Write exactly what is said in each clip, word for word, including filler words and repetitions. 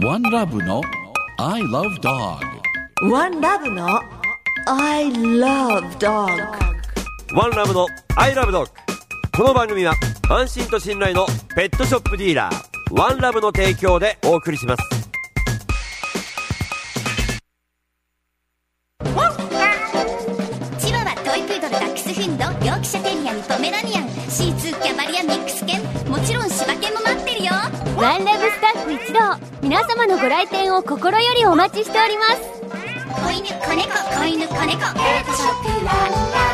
ワンラブの I love dog。 ワンラブの I love dog。 ワンラブの I love dog。 この番組は安心と信頼のペットショップディーラーワンラブの提供でお送りします。 チワワ、トイプードル、ダックスフンド、ヨークシャテリアにポメラニアン、シーツー、キャバリア、ミックス犬、もちろん柴犬も待ってるよ。 ワンラブスタッフ一同、皆様のご来店を心よりお待ちしております。 子犬、子猫、子犬、子猫、ペットショップワンラ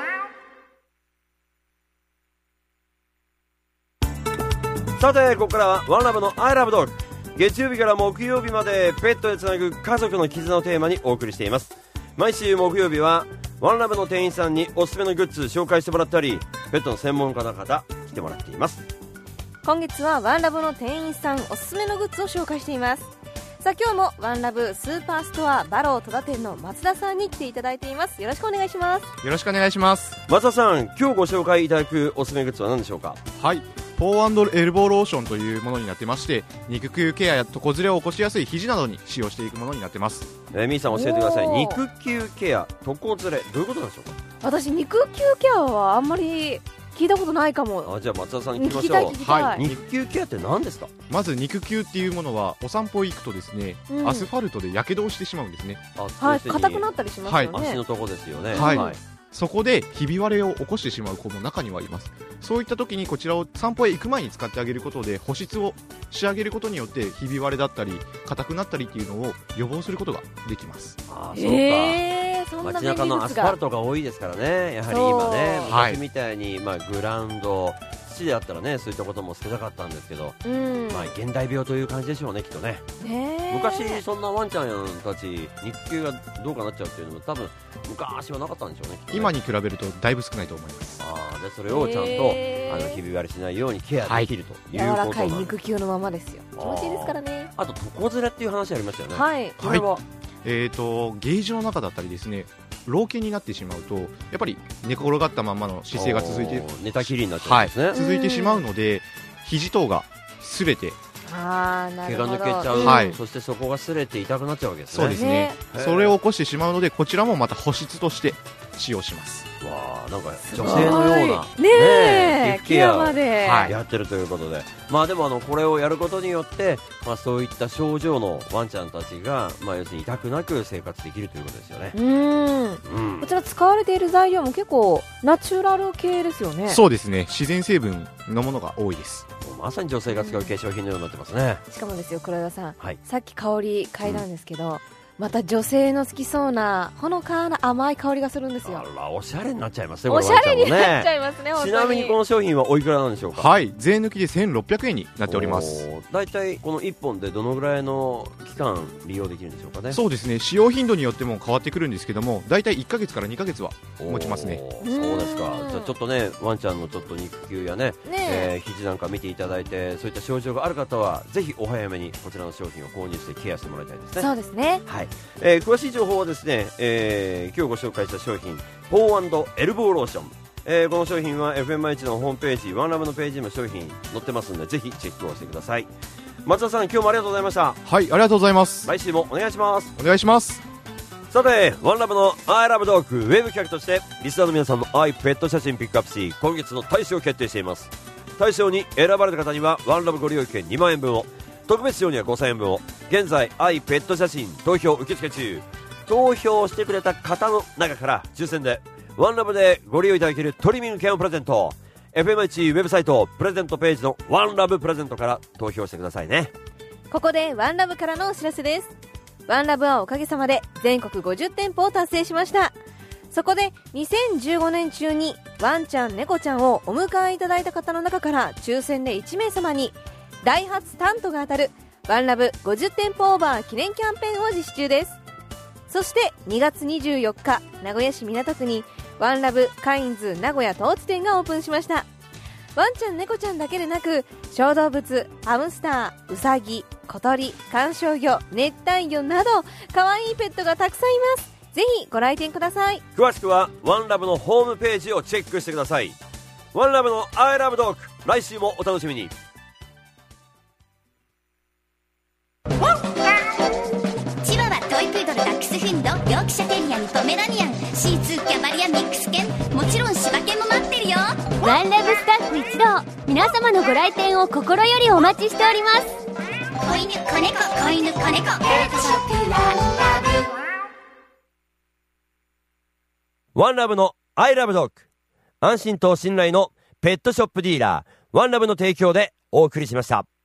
ブ。さて、ここからはワンラブの I love dog。 月曜日から木曜日までペットへつなぐ家族の絆をテーマにお送りしています。毎週木曜日はワンラブの店員さんにおすすめのグッズ紹介してもらったり、ペットの専門家の方来てもらっています。 今月はワンラブの店員さんおすすめのグッズを紹介しています。さあ、今日もワンラブスーパーストアバロー戸田店の松田さんに来ていただいています。よろしくお願いします。 よろしくお願いします。 松田さん、今日ご紹介いただくおすすめグッズは何でしょうか？ はい、ポー&エルボーローションというものになってまして、肉球ケアや床ずれを起こしやすい肘などに使用していくものになってます。 えー、みーさん教えてください。 おー肉球ケア、床ずれ、どういうことなんでしょうか？ 私、肉球ケアはあんまり聞いたことないかも。 あ、じゃあ松田さんに聞きま聞きたいしょう。 聞きたい、 はい肉球ケアって何ですか？ まず肉球っていうものはお散歩行くとですね、 うん、 アスファルトでやけどをしてしまうんですね。 あ、 はい、 要するに硬くなったりしますよね。 足のとこですよね。 はいはい、 そこでひび割れを起こしてしまう子も中にはいます。そういった時にこちらを散歩へ行く前に使ってあげることで保湿をしてあげることによってひび割れだったり硬くなったりっていうのを予防することができます。 あ、そうか、 えー、そんな街便利中のアスファグッズがルトが多いですからね。やはり今ね、 そうはい昔みたいに、まあ、グラウンド土であったらね、そういったことも少なかったんですけど、 うん、 まあ、現代病という感じでしょうね、きっとね。 ねー昔そんなワンちゃんたち肉球がどうかなっちゃうっていうのも多分昔はなかったんでしょうね、きっとね。 今に比べるとだいぶ少ないと思います。 あでそれをちゃんと、 へーあのひび割れしないようにケアできるという柔ことらかいなんです。 肉球のままですよ。気持ちいいですからね。 あと床ずれっていう話ありましたよね。 はい、 これは、 えーとゲージの中だったりですね、老犬になってしまうとやっぱり寝転がったままの姿勢が続いておー寝たきりになっちゃうんですね。 続いてしまうので、肘等が擦れて、 あー、な毛るほど。 が抜けちゃう、 はいそしてそこが擦れて痛くなっちゃうわけですね。 そうですねねそれを起こしてしまうので、こちらもまた保湿として使用します。 わあ、なんかすごい女性のようなねえ、 皮膚ケアをケアまで、 はいやってるということで、まあでもあのこれをやることによって、まあ、そういった症状のワンちゃんたちが、まあ、要するに痛くなく生活できるということですよね。 うーん、 うんこちら使われている材料も結構ナチュラル系ですよね。 そうですね、自然成分のものが多いです。 もうまさに女性が使う化粧品のようになってますね。 しかもですよ、黒岩さん、 はい、 さっき香り嗅いだんですけど、また女性の好きそうなほのかな甘い香りがするんですよ。 あら、おしゃれになっちゃいますね、 おしゃれにこれワンなっちゃちいますね、本当に。 ゃんもね。ちなみにこの商品はおいくらなんでしょうか？ はい、税抜きでせんろっぴゃくえんになっております。 だいたいこのいっぽんでどのぐらいの期間利用できるんでしょうかね？ そうですね、使用頻度によっても変わってくるんですけども、だいたいいっかげつからにかげつは持ちますね。 おーそうですか。 うんじゃあちょっとね、ワンちゃんのちょっと肉球やね、 ねえー肘なんか見ていただいて、そういった症状がある方はぜひお早めにこちらの商品を購入してケアしてもらいたいですね。 そうですね。 はいえー詳しい情報はですね、えー今日ご紹介した商品ポー&エルボーローション、えーこの商品は エフエムアイエイチ のホームページワンラブのページにも商品載ってますので、ぜひチェックをしてください。松田さん、今日もありがとうございました。 はい、ありがとうございます。 来週もお願いします。 お願いします。 さて、ワンラブの I love dog ウェブ企画としてリスナーの皆さんの愛ペット写真ピックアップし、今月の大賞を決定しています。大賞に選ばれた方にはワンラブご利用券にまんえんぶんを、特別賞にはごせんえんぶんを。現在愛ペット写真投票受付中。投票してくれた方の中から抽選でワンラブでご利用いただけるトリミング券をプレゼント。 エフエムアイエイチ ウェブサイトプレゼントページのワンラブプレゼントから投票してくださいね。 ここでワンラブからのお知らせです。ワンラブはおかげさまで全国ごじゅってんぽを達成しました。そこでにせんじゅうごねん中にワンちゃん猫ちゃんをお迎えいただいた方の中から抽選でいちめい様にダイハツタントが当たるワンラブごじゅってんぽオーバー記念キャンペーンを実施中です。そしてにがつにじゅうよっか、名古屋市港区にワンラブカインズ名古屋当地店がオープンしました。ワンちゃん猫ちゃんだけでなく、小動物、ハムスター、ウサギ、小鳥、観賞魚、熱帯魚など可愛いペットがたくさんいます。ぜひご来店ください。 詳しくはワンラブのホームページをチェックしてください。ワンラブの I love dog、来週もお楽しみに。 ワンスフンド、ヨークシャテリアにポメラニアン、シーツー、キャバリア、ミックス犬、もちろん柴犬も待ってるよ。 ワンラブスタッフ一同、皆様のご来店を心よりお待ちしております。 子犬、子猫、子犬、子猫、ペットショップワンラブ。ワンラブの I love dog。安心と信頼のペットショップディーラー、ワンラブの提供でお送りしました。